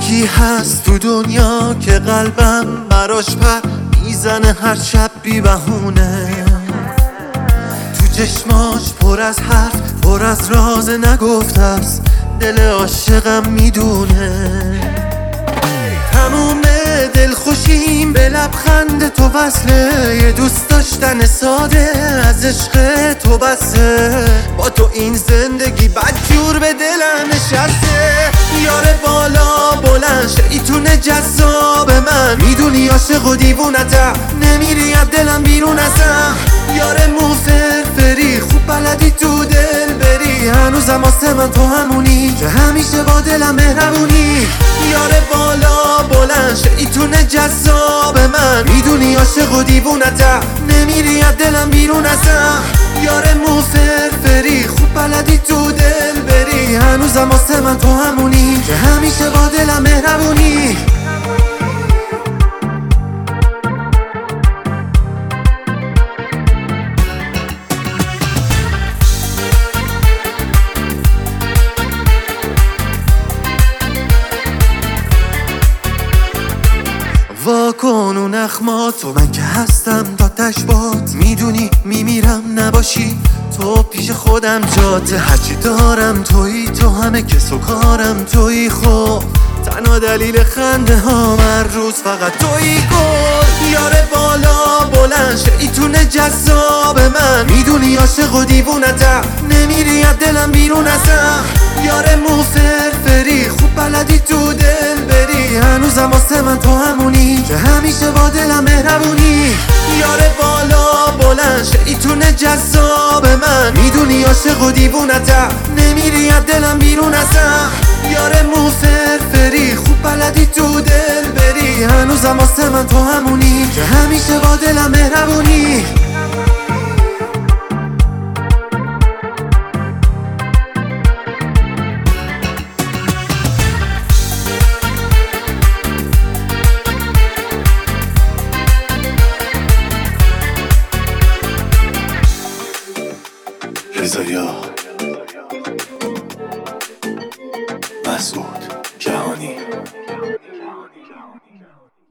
یکی هست تو دنیا که قلبم براش پر میزنه هر شب بی بهونه. تو چشماش پر از حرف، پر از راز نگفته است، دل عاشقم میدونه. تموم دلخوشیم به لبخند تو وصله، یه دوست داشتن ساده از عشق تو بسه. با تو این زندگی بدجور به دلم نشسته. یار بالا بلند شیطون جذاب من، میدونی عاشق و دیوونتم، نمیری از دلم بیرون ازم. یار موفری خوب بلدی تو دل بری، هنوزم واسه من تو همونی که همیشه با دلم مهربونی. یار بالا بلند شیطون جذاب من، میدونی عاشق و دیوونتم، نمیری از دلم بیرون ازم. یار موفری خوب بلدی تو دل بری، هنوزم واسه من تو همونی که همیشه با دلم مهربونی. واکن اون اخماتو، من که هستم تا تشبات، میدونی میمیرم نباشی تو پیش خودم جاته. هرچی دارم تویی، تو همه کس و کارم تویی، خب تنها دلیل خنده ها هر روز فقط تویی. گل یار بالا بلند شیطون جذاب من، میدونی عاشق و دیوونتم، نمیری از دلم بیرون ازم. یار موفری خوب بلدی تو دل بری، هنوزم واسه من تو همونی که همیشه با دلم مهربونی. یار بالا بلند شیطون جذاب من، میدونی عاشق و دیوونتم، نمیری از دلم بیرون ازم. یار موفری خوب بلدی تو دل بری، هنوزم واسه من تو همونی که همیشه با دلم مهربونی. رضایا مسعود جهانی.